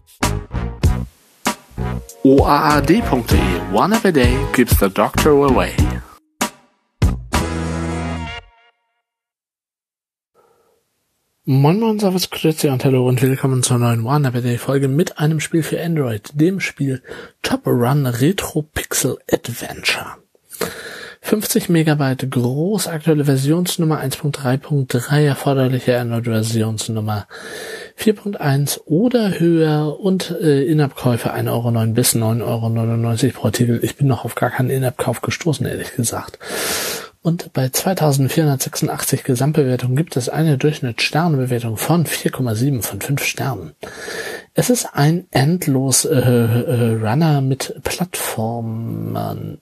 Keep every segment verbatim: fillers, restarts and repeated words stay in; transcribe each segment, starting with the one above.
O A A D punkt de. One app a day keeps the doctor away. Moin Moin, Servus, Grüezi und Hallo und willkommen zur neuen One App a Day Folge mit einem Spiel für Android, dem Spiel Top Run Retro Pixel Adventure. fünfzig Megabyte groß, aktuelle Versionsnummer eins Punkt drei Punkt drei, erforderliche Android-Versionsnummer vier Punkt eins oder höher und äh, In-App-Käufe ein Euro neun bis neun Euro neunundneunzig pro Artikel. Ich bin noch auf gar keinen In-App-Kauf gestoßen, ehrlich gesagt. Und bei zweitausendvierhundertsechsundachtzig Gesamtbewertungen gibt es eine Durchschnittssternebewertung von vier Komma sieben von fünf Sternen. Es ist ein endlos äh, äh, Runner mit Plattformern.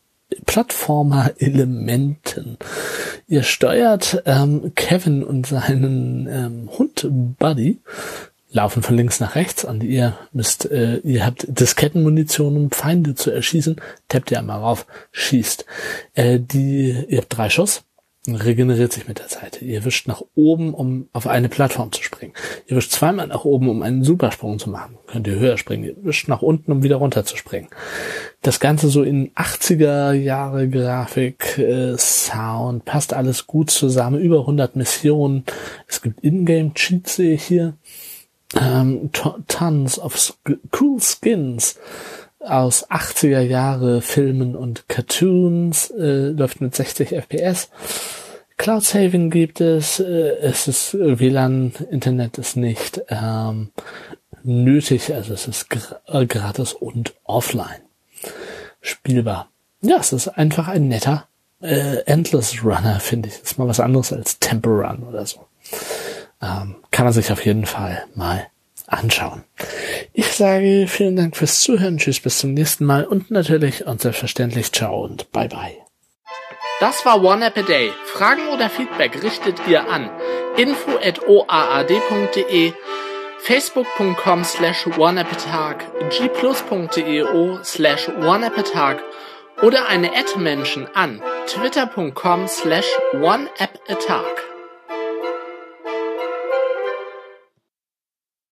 Plattformer-Elementen. Ihr steuert ähm, Kevin und seinen ähm, Hund Buddy, laufen von links nach rechts und ihr müsst, äh, ihr habt Diskettenmunition, um Feinde zu erschießen, tappt ihr einmal rauf, schießt. Äh, die, ihr habt drei Schuss, regeneriert sich mit der Zeit. Ihr wischt nach oben, um auf eine Plattform zu springen. Ihr wischt zweimal nach oben, um einen Supersprung zu machen. Könnt ihr höher springen. Ihr wischt nach unten, um wieder runter zu springen. Das Ganze so in achtziger Jahre Grafik, äh, Sound, passt alles gut zusammen. Über hundert Missionen. Es gibt Ingame-Cheats, sehe ich hier. Ähm, to- tons of sk- cool Skins aus achtziger Jahre Filmen und Cartoons, äh, läuft mit sechzig F P S. Cloud Saving gibt es, äh, es ist äh, W L A N, Internet ist nicht ähm, nötig, also es ist gr- äh, gratis und offline spielbar. Ja, es ist einfach ein netter äh, Endless Runner, finde ich. Ist mal was anderes als Temple Run oder so. Ähm, kann man sich auf jeden Fall mal anschauen. Ich sage vielen Dank fürs Zuhören, tschüss, bis zum nächsten Mal und natürlich und selbstverständlich ciao und bye bye. Das war One App a Day. Fragen oder Feedback richtet ihr an info at o a a d punkt de, facebook punkt com slash one app a tag, g plus punkt de o slash one app a tag oder eine Ad-Menschen an twitter punkt com slash one app a tag.